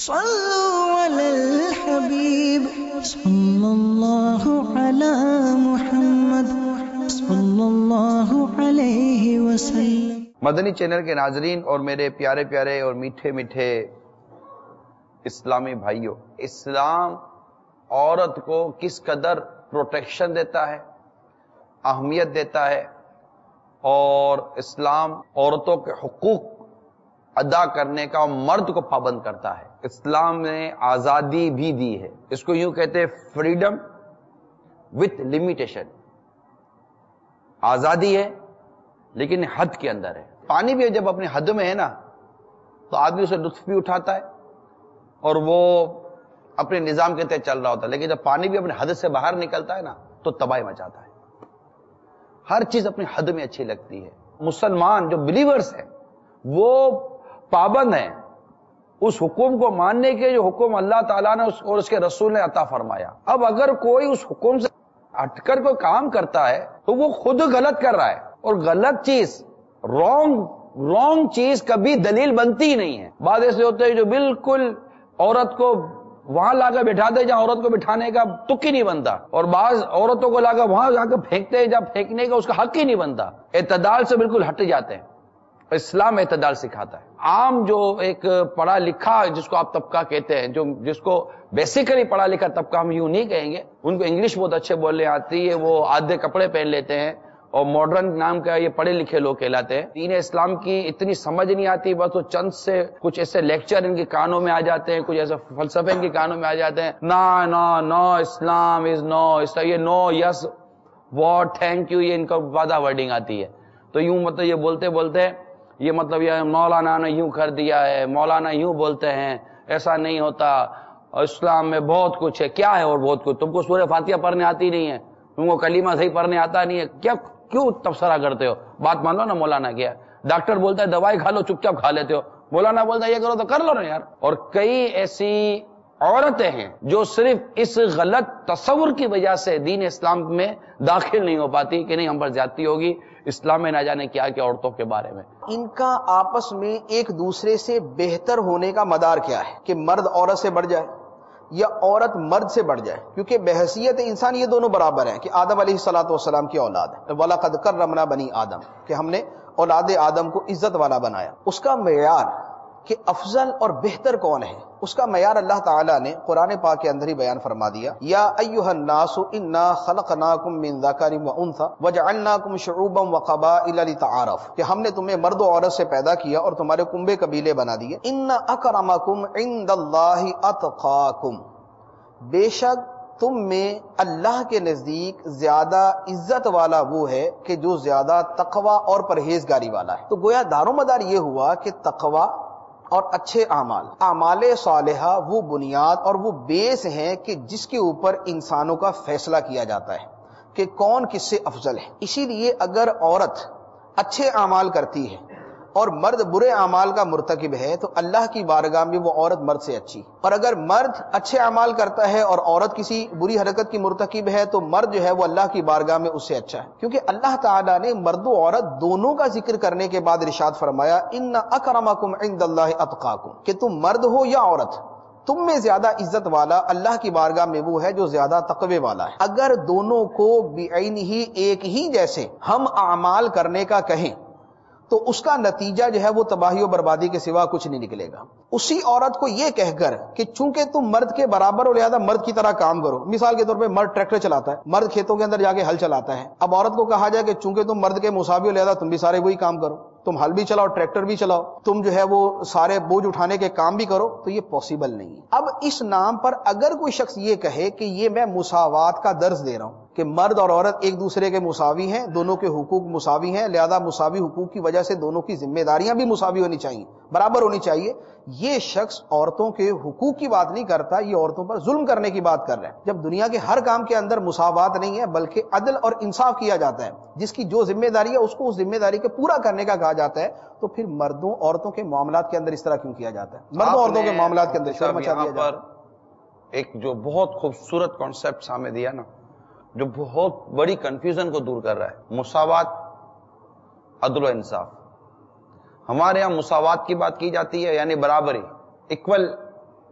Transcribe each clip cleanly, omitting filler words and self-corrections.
صلوا علی الحبیب صلی اللہ علی محمد صلی اللہ علیہ وسلم۔ مدنی چینل کے ناظرین اور میرے پیارے پیارے اور میٹھے میٹھے اسلامی بھائیوں، اسلام عورت کو کس قدر پروٹیکشن دیتا ہے، اہمیت دیتا ہے، اور اسلام عورتوں کے حقوق ادا کرنے کا مرد کو پابند کرتا ہے۔ اسلام نے آزادی بھی دی ہے، اس کو یوں کہتے ہیں فریڈم وتھ لمیٹیشن۔ آزادی ہے لیکن حد کے اندر ہے۔ پانی بھی جب اپنی حد میں ہے نا تو آدمی اسے لطف بھی اٹھاتا ہے اور وہ اپنے نظام کے تحت چل رہا ہوتا ہے، لیکن جب پانی بھی اپنے حد سے باہر نکلتا ہے نا تو تباہی مچاتا ہے۔ ہر چیز اپنی حد میں اچھی لگتی ہے۔ مسلمان جو بلیورز ہیں وہ پابند ہیں اس حکم کو ماننے کے جو حکم اللہ تعالیٰ نے اور اس کے رسول نے عطا فرمایا۔ اب اگر کوئی اس حکم سے ہٹ کر کوئی کام کرتا ہے تو وہ خود غلط کر رہا ہے، اور غلط چیز رونگ چیز کبھی دلیل بنتی ہی نہیں ہے۔ بعض ایسے ہوتے ہیں جو بالکل عورت کو وہاں لا کر بٹھا دے جہاں عورت کو بٹھانے کا تک ہی نہیں بنتا، اور بعض عورتوں کو لا کر وہاں جا کر پھینکتے ہیں جب پھینکنے کا اس کا حق ہی نہیں بنتا۔ اعتدال سے بالکل ہٹ جاتے ہیں۔ اسلام اعتدال سکھاتا ہے۔ عام جو ایک پڑھا لکھا جس کو آپ طبقہ کہتے ہیں، جس کو بیسیکلی پڑھا لکھا طبقہ ہم یوں نہیں کہیں گے، ان کو انگلش بہت اچھے بولنے آتی ہے، وہ آدھے کپڑے پہن لیتے ہیں اور ماڈرن نام کا یہ پڑھے لکھے لوگ کہلاتے ہیں۔ دین اسلام کی اتنی سمجھ نہیں آتی، بس وہ چند سے کچھ ایسے لیکچر ان کے کانوں میں آ جاتے ہیں، کچھ ایسے فلسفے ان کے کانوں میں آ جاتے ہیں، نو اسلام از نو، یہ no yes what thank you, یہ ان کا وعدہ ورڈنگ آتی ہے۔ تو یوں مطلب یہ بولتے یہ مطلب یہ مولانا نے یوں کر دیا ہے، مولانا یوں بولتے ہیں، ایسا نہیں ہوتا، اسلام میں بہت کچھ ہے۔ کیا ہے اور بہت کچھ؟ تم کو سورہ فاتحہ پڑھنے آتی نہیں ہے، تم کو کلمہ صحیح پڑھنے آتا نہیں ہے، کیوں تبصرہ کرتے ہو؟ بات مان لو نا مولانا کیا۔ ڈاکٹر بولتا ہے دوائی کھا لو، چپ چاپ کھا لیتے ہو، مولانا بولتا ہے یہ کرو تو کر لو نا یار۔ اور کئی ایسی عورتیں ہیں جو صرف اس غلط تصور کی وجہ سے دین اسلام میں داخل نہیں ہو پاتی کہ نہیں ہم پر زیادتی ہوگی، اسلام میں نہ جانے کیا کیا عورتوں کے بارے میں۔ ان کا آپس میں ایک دوسرے سے بہتر ہونے کا مدار کیا ہے کہ مرد عورت سے بڑھ جائے یا عورت مرد سے بڑھ جائے؟ کیونکہ بحیثیت انسان یہ دونوں برابر ہیں کہ آدم علیہ السلام کی اولاد ہے، وَلَقَدْ كَرَّمْنَا بَنِي آدم، کہ ہم نے اولاد آدم کو عزت والا بنایا۔ اس کا معیار کہ افضل اور بہتر کون ہے، اس کا معیار اللہ تعالیٰ نے قرآن پاک کے اندر ہی بیان فرما دیا۔ یا ایھا الناس انا خلقناکم من ذکر وانثی وجعلناکم شعوبا وقبائل لتعارفوا، کہ ہم نے تمہیں مرد و عورت سے پیدا کیا اور تمہارے کنبے قبیلے بنا دیے۔ ان اکرمکم عند اللہ اتقاکم، بے شک تم میں اللہ کے نزدیک زیادہ عزت والا وہ ہے کہ جو زیادہ تقوی اور پرہیزگاری والا ہے۔ تو گویا دار و مدار یہ ہوا کہ تقوی اور اچھے اعمال صالحہ وہ بنیاد اور وہ بیس ہیں کہ جس کے اوپر انسانوں کا فیصلہ کیا جاتا ہے کہ کون کس سے افضل ہے۔ اسی لیے اگر عورت اچھے اعمال کرتی ہے اور مرد برے اعمال کا مرتکب ہے تو اللہ کی بارگاہ میں وہ عورت مرد سے اچھی، اور اگر مرد اچھے اعمال کرتا ہے اور عورت کسی بری حرکت کی مرتکب ہے تو مرد جو ہے وہ اللہ کی بارگاہ میں اس سے اچھا ہے۔ کیونکہ اللہ تعالیٰ نے مرد و عورت دونوں کا ذکر کرنے کے بعد ارشاد فرمایا ان اکرمکم عند اللہ اتقاکم، کہ تم مرد ہو یا عورت، تم میں زیادہ عزت والا اللہ کی بارگاہ میں وہ ہے جو زیادہ تقوی والا ہے۔ اگر دونوں کو بعینہ ایک ہی جیسے ہم اعمال کرنے کا کہیں تو اس کا نتیجہ جو ہے وہ تباہی و بربادی کے سوا کچھ نہیں نکلے گا۔ اسی عورت کو یہ کہہ کر کہ چونکہ تم مرد کے برابر ہو لہذا مرد کی طرح کام کرو، مثال کے طور پہ مرد ٹریکٹر چلاتا ہے، مرد کھیتوں کے اندر جا کے ہل چلاتا ہے، اب عورت کو کہا جائے کہ چونکہ تم مرد کے مساوی ہو لہذا تم بھی سارے وہی کام کرو، تم ہل بھی چلاؤ، ٹریکٹر بھی چلاؤ، تم جو ہے وہ سارے بوجھ اٹھانے کے کام بھی کرو، تو یہ پاسبل نہیں ہے۔ اب اس نام پر اگر کوئی شخص یہ کہے کہ یہ میں مساوات کا درس دے رہا ہوں کہ مرد اور عورت ایک دوسرے کے مساوی ہیں، دونوں کے حقوق مساوی ہیں، لہذا مساوی حقوق کی وجہ سے دونوں کی ذمہ داریاں بھی مساوی ہونی چاہیے، برابر ہونی چاہیے، یہ شخص عورتوں کے حقوق کی بات نہیں کرتا، یہ عورتوں پر ظلم کرنے کی بات کر رہا ہے۔ جب دنیا کے ہر کام کے اندر مساوات نہیں ہے بلکہ عدل اور انصاف کیا جاتا ہے، جس کی جو ذمہ داری ہے اس کو اس ذمہ داری کے پورا کرنے کا کہا جاتا ہے، تو پھر مردوں عورتوں کے معاملات کے اندر اس طرح کیوں کیا جاتا ہے؟ مردوں عورتوں کے معاملات کے اندر شور مچا دیا جاتا ہے۔ ایک جو بہت خوبصورت کانسیپٹ سامنے دیا نا، جو بہت بڑی کنفیوژن کو دور کر رہا ہے، مساوات، عدل و انصاف۔ ہمارے ہاں مساوات کی بات کی جاتی ہے، یعنی برابری، ایکول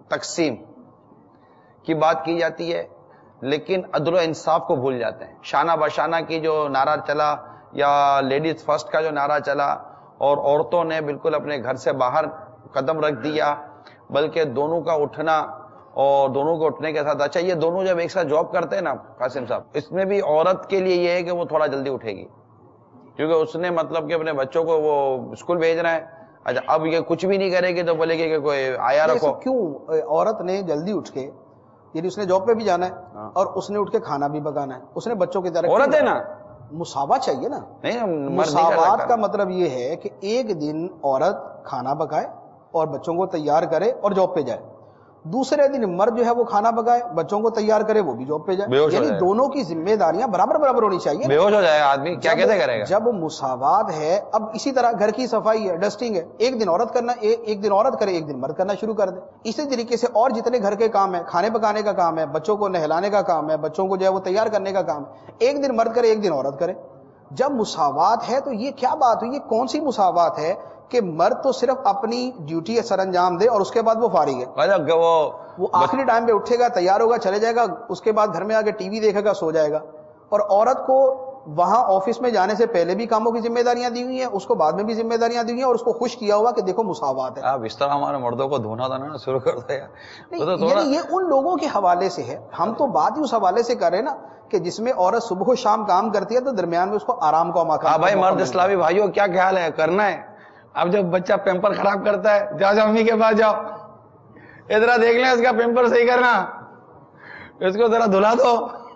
تقسیم کی بات کی جاتی ہے، لیکن عدل و انصاف کو بھول جاتے ہیں. شانہ بشانہ کی جو نعرہ چلا یا لیڈیز فرسٹ کا جو نعرہ چلا اور عورتوں نے بالکل اپنے گھر سے باہر قدم رکھ دیا، بلکہ دونوں کا اٹھنا اور دونوں کو اٹھنے کے ساتھ، اچھا یہ دونوں جب ایک ساتھ جاب کرتے ہیں نا قاسم صاحب، اس میں بھی عورت کے لیے یہ ہے کہ وہ تھوڑا جلدی اٹھے گی، کیونکہ اس نے مطلب کہ اپنے بچوں کو وہ اسکول بھیجنا ہے. اچھا اب یہ کچھ بھی نہیں کرے گی تو بولے گی کہ کوئی آیا رکھو. کیوں عورت نے جلدی اٹھ کے، یعنی اس نے جاب پہ بھی جانا ہے اور اس نے اٹھ کے کھانا بھی پکانا ہے، اس نے بچوں کی طرح عورت ہے نا، مساوات چاہیے نا. نہیں مساوات کا مطلب یہ ہے کہ ایک دن عورت کھانا پکائے اور بچوں کو تیار کرے اور جاب پہ جائے، دوسرے دن مرد جو ہے وہ کھانا پکائے بچوں کو تیار کرے وہ بھی جاب پہ جائے، یعنی دونوں کی ذمہ داریاں برابر برابر ہونی چاہیے. بے ہوش ہو جائے گا آدمی، کیا کیسے کرے گا جب مساوات ہے. اب اسی طرح گھر کی صفائی ہے، ڈسٹنگ ہے، ایک دن عورت کرنا، ایک دن عورت کرے، ایک دن مرد کرنا شروع کر دے. اسی طریقے سے اور جتنے گھر کے کام ہیں، کھانے پکانے کا کام ہے، بچوں کو نہلانے کا کام ہے، بچوں کو جو ہے وہ تیار کرنے کا کام ہے، ایک دن مرد کرے ایک دن عورت کرے. جب مساوات ہے تو یہ کیا بات ہوئی؟ یہ کون سی مساوات ہے کہ مرد تو صرف اپنی ڈیوٹی سر انجام دے اور اس کے بعد وہ فارغ ہے، وہ آخری ٹائم پہ اٹھے گا، تیار ہوگا، چلے جائے گا، اس کے بعد گھر میں آ کے ٹی وی دیکھے گا، سو جائے گا. اور عورت کو وہاں آفس میں جانے سے پہلے بھی کاموں کی ذمہ داریاں دی ہوئی ہیں، اس کو بعد میں بھی ذمہ داریاں دی ہوئی ہیں، اور اس کو خوش کیا ہوا کہ دیکھو مساوات ہے. اب اس طرح ہمارے مردوں کو دھونا تھا نا شروع کر دیا. یعنی یہ ان لوگوں کے حوالے سے ہے، ہم تو بات ہی اس حوالے سے کر رہے ہیں نا کہ جس میں عورت صبح و شام کام کرتی ہے تو درمیان میں اس کو آرام کا موقع. ہاں بھائی مرد اسلامی بھائیوں کیا خیال ہے؟ کرنا ہے. اب جب بچہ پیمپر خراب کرتا ہے، جاؤ امی کے پاس جاؤ، ادھر دیکھ لیں اس کا پیمپر صحیح کرنا، اس کو ذرا دھلا دو،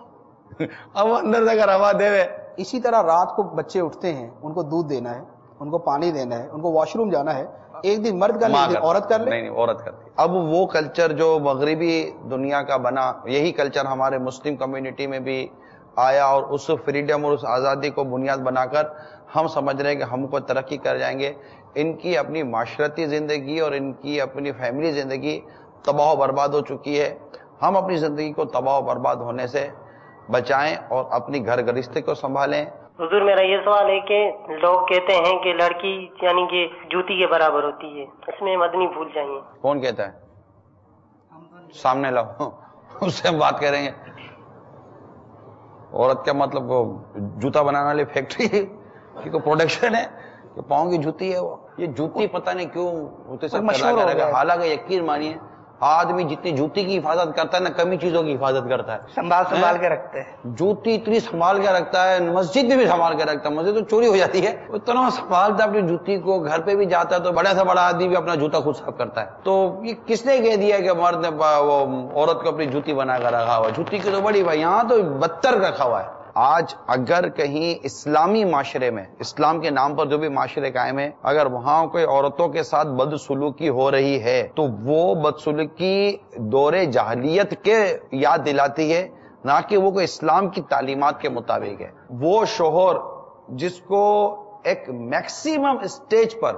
اب اندر سے ہوا دے دے. اسی طرح رات کو بچے اٹھتے ہیں، ان کو دودھ دینا ہے، ان کو پانی دینا ہے، ان کو واش روم جانا ہے، ایک دن مرد کر لے ایک دن عورت کر لے. نہیں عورت کرتی. اب وہ کلچر جو مغربی دنیا کا بنا، یہی کلچر ہمارے مسلم کمیونٹی میں بھی آیا، اور اس فریڈم اور اس آزادی کو بنیاد بنا کر ہم سمجھ رہے ہیں کہ ہم کو ترقی کر جائیں گے. ان کی اپنی معاشرتی زندگی اور ان کی اپنی فیملی زندگی تباہ و برباد ہو چکی ہے. ہم اپنی زندگی کو تباہ و برباد ہونے سے بچائیں اور اپنی گھر گرہستی کو سنبھالیں. حضور میرا یہ سوال ہے کہ لوگ کہتے ہیں کہ لڑکی یعنی کہ جوتی کے برابر ہوتی ہے، اس میں مدنی بھول جائیں. کون کہتا ہے؟ سامنے لاؤ، اس سے ہم بات کریں گے. عورت کیا مطلب وہ جوتا بنانے والی فیکٹری کی کوئی پروڈکشن ہے کہ پاؤں کی جوتی ہے؟ وہ یہ جوتی پتہ نہیں کیوں ہوتے سب مشہور ہو گیا. حالانکہ یقین مانیے آدمی جتنی جوتی کی حفاظت کرتا ہے نا کمی چیزوں کی حفاظت کرتا ہے. سنبھال کے رکھتے ہیں. جوتی اتنی سنبھال کے رکھتا ہے، مسجد میں بھی سنبھال کے رکھتا ہے. مسجد تو چوری ہو جاتی ہے، اتنا سنبھالتا ہے اپنی جوتی کو. گھر پہ بھی جاتا ہے تو بڑا سے بڑا آدمی بھی اپنا جوتا خود صاف کرتا ہے. تو یہ کس نے کہہ دیا کہ مرد نے وہ عورت کو اپنی جوتی بنا کر رکھا ہوا؟ جوتی کی تو بڑی بھائی یہاں تو بدتر رکھا ہوا ہے. آج اگر کہیں اسلامی معاشرے میں، اسلام کے نام پر جو بھی معاشرے قائم ہے، اگر وہاں کوئی عورتوں کے ساتھ بدسلوکی ہو رہی ہے تو وہ بدسلوکی دور جاہلیت کے یاد دلاتی ہے، نہ کہ وہ کوئی اسلام کی تعلیمات کے مطابق ہے. وہ شوہر جس کو ایک میکسیمم اسٹیج پر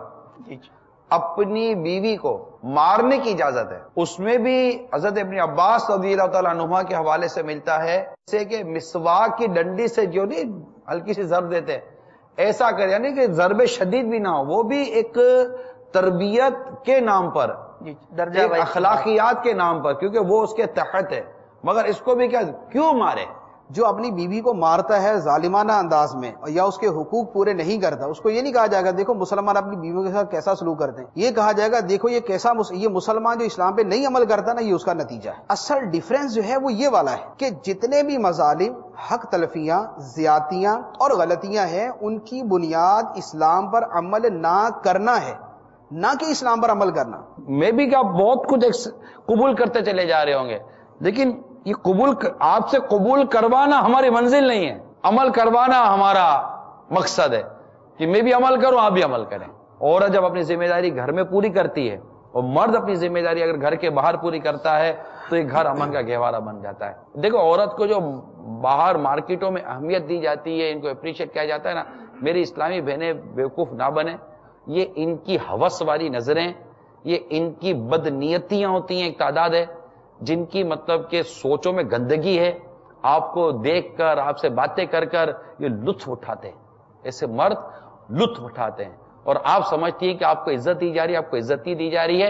اپنی بیوی کو مارنے کی اجازت ہے، اس میں بھی حضرت ابن عباس رضی اللہ تعالیٰ عنہما کے حوالے سے ملتا ہے جیسے کہ مسواک کی ڈنڈی سے جو نہیں ہلکی سی ضرب دیتے ایسا کر، یعنی کہ ضرب شدید بھی نہ ہو، وہ بھی ایک تربیت کے نام پر، ایک اخلاقیات کے نام پر، کیونکہ وہ اس کے تحت ہے. مگر اس کو بھی کیوں مارے؟ جو اپنی بیوی کو مارتا ہے ظالمانہ انداز میں یا اس کے حقوق پورے نہیں کرتا، اس کو یہ نہیں کہا جائے گا دیکھو مسلمان اپنی بیویوں کے ساتھ کیسا سلوک کرتے ہیں، یہ کہا جائے گا دیکھو یہ مسلمان جو اسلام پہ نہیں عمل کرتا نا، یہ اس کا نتیجہ ہے. اصل ڈیفرنس جو ہے وہ یہ والا ہے کہ جتنے بھی مظالم، حق تلفیاں، زیادتیاں اور غلطیاں ہیں، ان کی بنیاد اسلام پر عمل نہ کرنا ہے، نہ کہ اسلام پر عمل کرنا. میں بھی کیا بہت کچھ قبول کرتے چلے جا رہے ہوں گے، لیکن یہ آپ سے قبول کروانا ہماری منزل نہیں ہے، عمل کروانا ہمارا مقصد ہے کہ میں بھی عمل کروں آپ بھی عمل کریں. عورت جب اپنی ذمہ داری گھر میں پوری کرتی ہے اور مرد اپنی ذمہ داری اگر گھر کے باہر پوری کرتا ہے تو یہ گھر امن کا گہوارہ بن جاتا ہے. دیکھو عورت کو جو باہر مارکیٹوں میں اہمیت دی جاتی ہے، ان کو اپریشیٹ کیا جاتا ہے نا، میری اسلامی بہنیں بیوقوف نہ بنے. یہ ان کی ہوس والی نظریں، یہ ان کی بدنیتیاں ہوتی ہیں، ایک تعداد ہے جن کی مطلب کہ سوچوں میں گندگی ہے. آپ کو دیکھ کر، آپ سے باتیں کر کر یہ لطف اٹھاتے ہیں، ایسے مرد لطف اٹھاتے ہیں، اور آپ سمجھتی ہیں کہ آپ کو عزت دی جا رہی ہے، آپ کو عزت نہیں دی جا رہی ہے.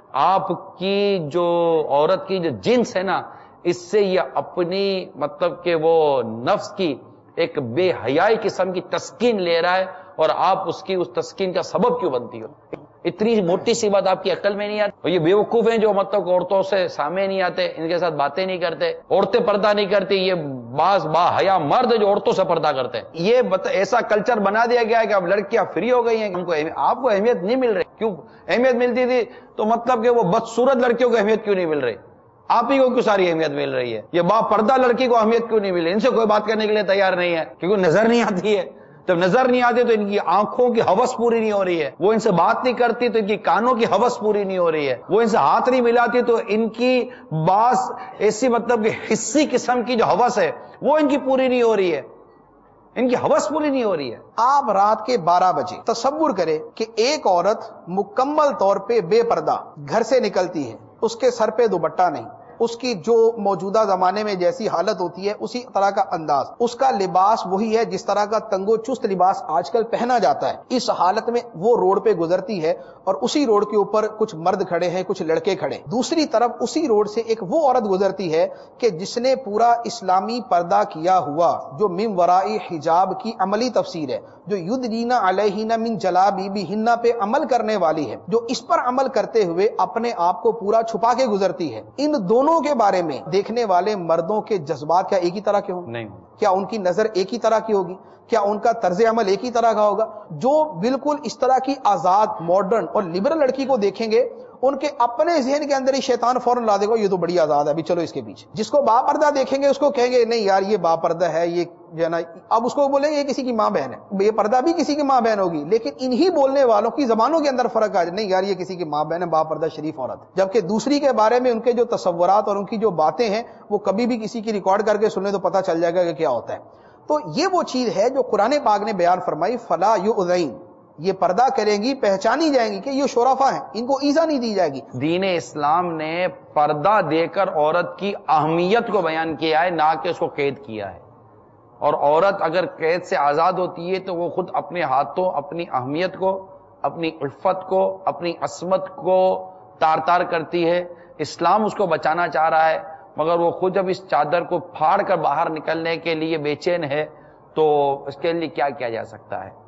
آپ کی جو عورت کی جو جنس ہے نا، اس سے یہ اپنی مطلب کہ وہ نفس کی ایک بے حیائی قسم کی تسکین لے رہا ہے، اور آپ اس کی اس تسکین کا سبب کیوں بنتی ہو؟ اتنی موٹی سی بات آپ کی عقل میں نہیں آتی؟ اور یہ بیوقوف ہیں جو مطلب عورتوں سے سامنے نہیں آتے، ان کے ساتھ باتیں نہیں کرتے، عورتیں پردہ نہیں کرتی، یہ بعض با حیا مرد جو عورتوں سے پردہ کرتے ہیں۔ یہ ایسا کلچر بنا دیا گیا ہے کہ اب لڑکیاں فری ہو گئی ہیں، ان کو آپ کو اہمیت نہیں مل رہی۔ کیوں اہمیت ملتی تھی تو مطلب کہ وہ بدصورت لڑکیوں کو اہمیت کیوں نہیں مل رہی؟ آپ ہی کو کیوں ساری اہمیت مل رہی ہے؟ یہ با پردہ لڑکی کو اہمیت کیوں نہیں مل رہی؟ ان سے کوئی بات کرنے کے لیے تیار نہیں ہے، کیونکہ نظر نہیں آتی ہے۔ جب نظر نہیں آتی تو ان کی آنکھوں کی ہوس پوری نہیں ہو رہی ہے، وہ ان سے بات نہیں کرتی تو ان کی کانوں کی ہوس پوری نہیں ہو رہی ہے، وہ ان سے ہاتھ نہیں ملاتی تو ان کی بعض ایسی مطلب کہ حسی قسم کی جو ہوس ہے وہ ان کی پوری نہیں ہو رہی ہے، ان کی ہوس پوری نہیں ہو رہی ہے۔ آپ رات کے 12 بجے تصور کریں کہ ایک عورت مکمل طور پہ بے پردہ گھر سے نکلتی ہے، اس کے سر پہ دوپٹہ نہیں، اس کی جو موجودہ زمانے میں جیسی حالت ہوتی ہے اسی طرح کا انداز، اس کا لباس وہی ہے جس طرح کا تنگ و چست لباس آج کل پہنا جاتا ہے، اس حالت میں وہ روڈ پہ گزرتی ہے اور اسی روڈ کے اوپر کچھ مرد کھڑے ہیں، کچھ لڑکے کھڑے ہیں، دوسری طرف اسی روڈ سے ایک وہ عورت گزرتی ہے کہ جس نے پورا اسلامی پردہ کیا ہوا، جو من ورائی حجاب کی عملی تفسیر ہے، جو یدنین علیہن من جلابیبہن پہ عمل کرنے والی ہے، جو اس پر عمل کرتے ہوئے اپنے آپ کو پورا چھپا کے گزرتی ہے۔ ان دونوں کے بارے میں دیکھنے والے مردوں کے جذبات کیا ایک ہی طرح کے ہوں گے؟ نہیں۔ کیا ان کی نظر ایک ہی طرح کی ہوگی؟ کیا ان کا طرز عمل ایک ہی طرح کا ہوگا؟ جو بالکل اس طرح کی آزاد، ماڈرن اور لبرل لڑکی کو دیکھیں گے، ان کے اپنے ذہن کے اندر ہی شیطان فوراً لا دے گا یہ تو بڑی آزاد ہے، ابھی چلو اس کے پیچھے۔ جس کو با پردہ دیکھیں گے اس کو کہیں گے نہیں یار یہ با پردہ ہے، یہ جو ہے نا، اب اس کو بولیں گے یہ کسی کی ماں بہن ہے، یہ پردہ بھی کسی کی ماں بہن ہوگی، لیکن انہی بولنے والوں کی زبانوں کے اندر فرق آ جائے، نہیں یار یہ کسی کی ماں بہن ہے، با پردہ شریف عورت، جبکہ دوسری کے بارے میں ان کے جو تصورات اور ان کی جو باتیں ہیں وہ کبھی بھی کسی کی ریکارڈ کر کے سنیں تو پتہ چل جائے گا کہ کیا ہوتا ہے۔ تو یہ وہ چیز ہے جو قرآن پاک نے بیان فرمائی، فلا یؤذین، یہ پردہ کریں گی، پہچانی جائیں گی کہ یہ شرفا ہیں، ان کو ایزا نہیں دی جائے گی۔ دین اسلام نے پردہ دے کر عورت کی اہمیت کو بیان کیا ہے، نہ کہ اس کو قید کیا ہے۔ اور عورت اگر قید سے آزاد ہوتی ہے تو وہ خود اپنے ہاتھوں اپنی اہمیت کو، اپنی عفت کو، اپنی عصمت کو تار تار کرتی ہے۔ اسلام اس کو بچانا چاہ رہا ہے، مگر وہ خود جب اس چادر کو پھاڑ کر باہر نکلنے کے لیے بے چین ہے تو اس کے لیے کیا کیا جا سکتا ہے؟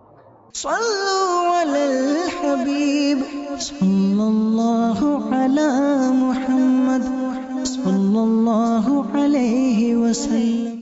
صلوا علی الحبیب صلی اللہ علی محمد صلی اللہ علیہ وسلم۔